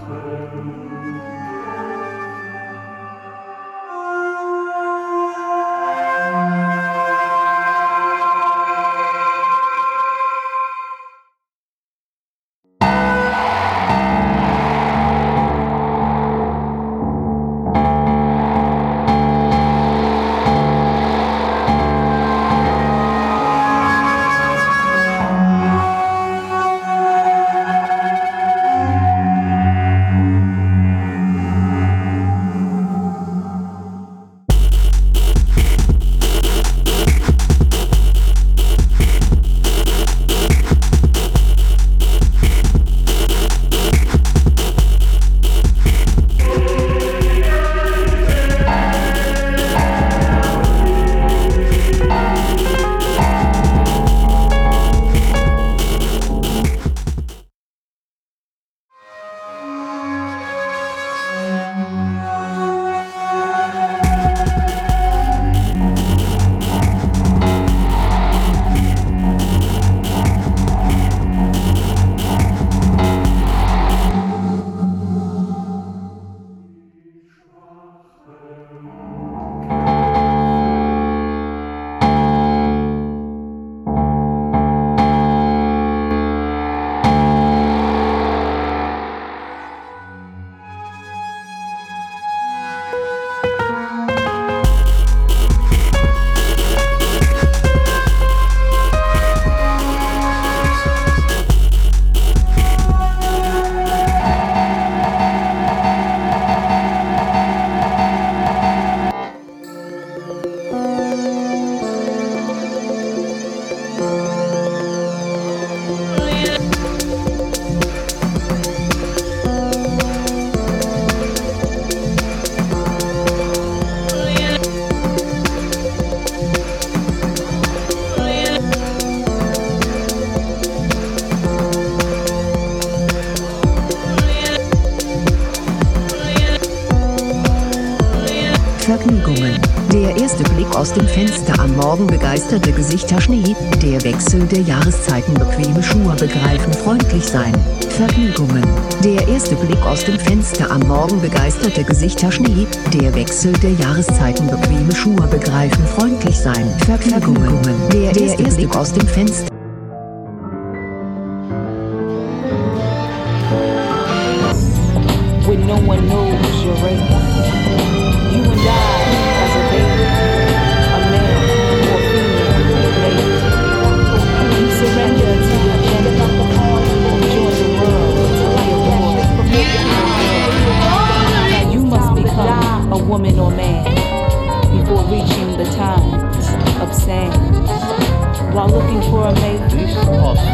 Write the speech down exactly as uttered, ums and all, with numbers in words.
Vergnügungen. Der erste Blick aus dem Fenster am Morgen, begeisterte Gesichter, Schnee, der Wechsel der Jahreszeiten, bequeme Schuhe, begreifen, freundlich sein. Vergnügungen. Der erste Blick aus dem Fenster am Morgen, begeisterte Gesichter, Schnee, der Wechsel der Jahreszeiten, bequeme Schuhe, begreifen, freundlich sein. Vergnügungen. Der erste Blick aus dem Fenster. When no one knows your race, you and I, as a baby, a male or female lady, you surrender to your gender, join the world to be a woman. You must become a woman or man before reaching the times of sand. While looking for a mate,